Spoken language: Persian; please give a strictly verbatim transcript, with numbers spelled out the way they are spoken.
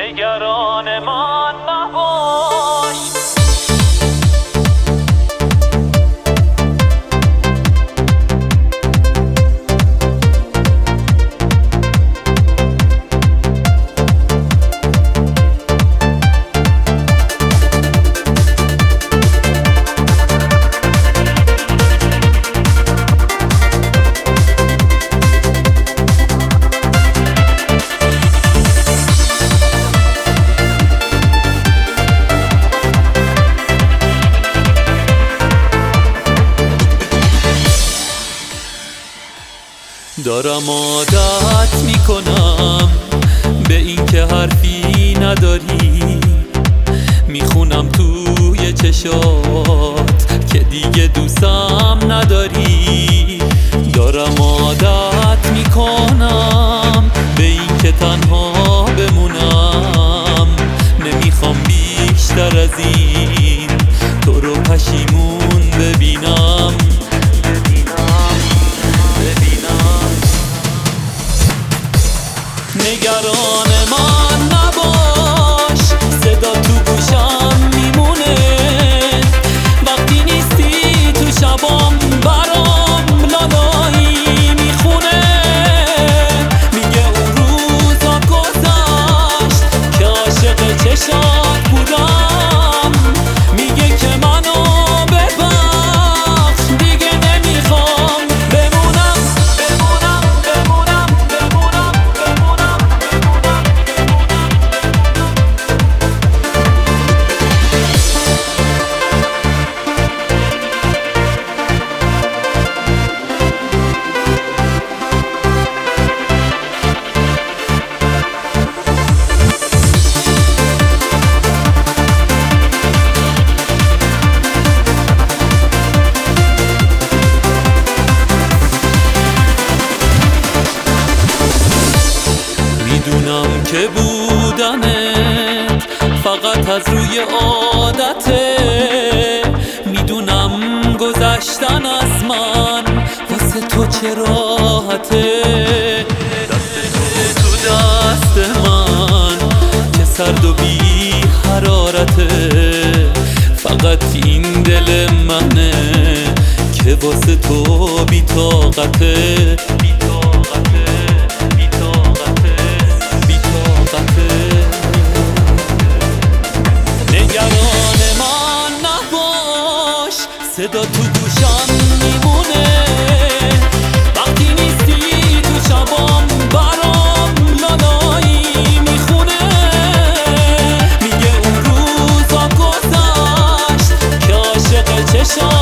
نگران من نباش. دارم عادت میکنم به این که حرفی نداری، میخونم توی چشات که دیگه دوستم نداری. دارم عادت میکنم به این که تنها بمونم، نمیخوام بیشتر از این تو رو پشیمون ببینم. نگران من نباش، صدا تو گوشم میمونه وقتی نیستی تو شبام، برام لالایی میخونه. میگه اون روزا گذشت که عاشق چشات بودم، میگه که منو ببخش دیگه نمیخوام بمونم بمونم بمونم بمونم بمونم. میدونم که بودنت فقط از روی عادته، میدونم گذشتن از من واسه تو چه راحته. دست تو تو دست من که سرد و بی حرارته، فقط این دل منه که واسه تو بی طاقته. نگران من نباش، صدا تو گوشم میمونه وقتی نیستی تو شبام، برام لالایی میخونه. میگه اون روزا گذشت که عاشق چشام